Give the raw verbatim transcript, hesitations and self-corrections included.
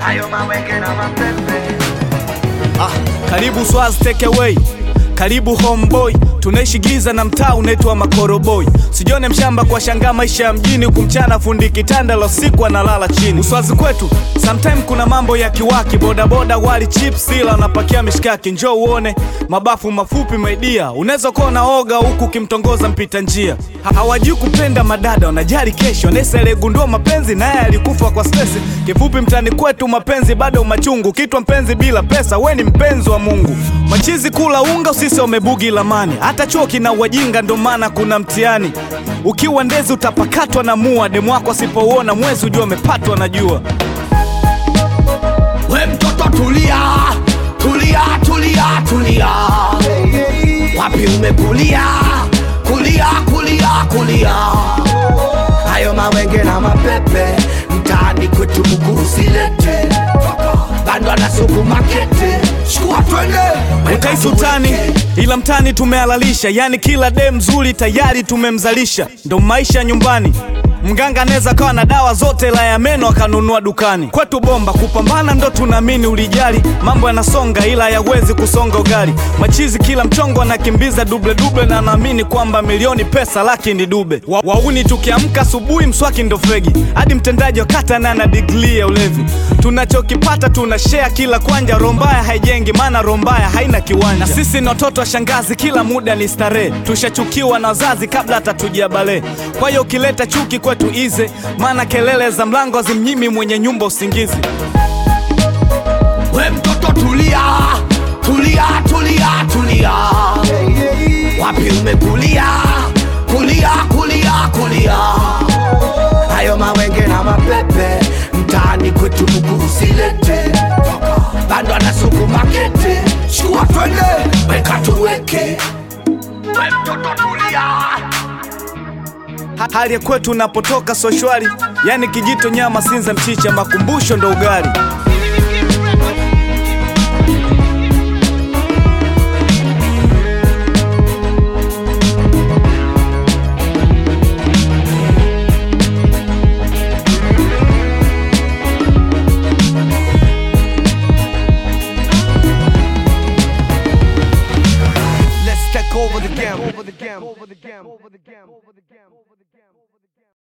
hayo mawenge na mapepe. Ah, karibu Swaz take away, karibu homeboy. Tunaishi giza na mtaa unaitwa Makoroboy. Sijione mshamba kwa shangaa maisha ya mjini, huku mchana fundi kitanda la usiku analala chini. Uswazi kwetu sometime kuna mambo ya kiwaki, boda boda wali chips sila unapakia mishkaki. Njoo uone mabafu mafupi maidia, unaweza kuwa unaoga huku kimtongoza mpita njia. Ha hawajui kupenda madada, wanajali kesho. Nesa ile gundua mapenzi naye alikufa kwa stress. Kifupi mtani kwetu mapenzi bado machungu, kitwa mpenzi bila pesa we ni mpenzi wa Mungu. Machizi kula unga usisi umebugi lamani, hata chuo kina wajinga ndo maana kuna mtihani. Ukiwa ndezi utapakatwa na mua, demu wako asipouona mwezi ujua umepatwa na jua. We mtoto tulia, tulia, tulia, tulia. Wapi umekulia, kulia, kulia, kulia. Hayo mawenge na mapepe, mtaani kwetu mkuu silete. Bando na suku makete, shukua twende. Utaisi utani, ila mtani tumehalalisha. Yani kila dem mzuri tayari tumemzalisha. Ndo maisha nyumbani, mganga neza kawa na dawa zote la ya meno akanunua dukani. Kwetu bomba kupambana ndo tunamini ulijali. Mambo yanasonga ila yawezi kusonga ugali. Machizi kila mchongo anakimbiza duble duble, na naamini kwamba milioni pesa laki ni dube. Wa wauni tukiamka asubuhi mswaki ndo fegi, hadi mtendaji wa kata na na degree ya ulevi. Tunachokipata tunashare kila kwanja, rombaya haijengi maana rombaya haina kiwanja. Na sisi ni watoto wa shangazi kila muda ni starehe, tushachukiwa na wazazi kabla hata tujia bale. Kwa hiyo ukileta chuki kwetu ize, maana kelele za mlango zimnyimi mwenye nyumba usingizi. We mtoto tulia, tulia, tulia, tulia. Wapi umekulia, kulia, kulia, kulia. Hayo mawenge na mapepe, mtaani kwetu mkuu silete. Bando na suku makete, shukua twende, weka tuweke. We mtoto tulia. Hali ya kwetu unapotoka so shwari, yani kijito nyama sinza mchicha makumbusho ndo ugali.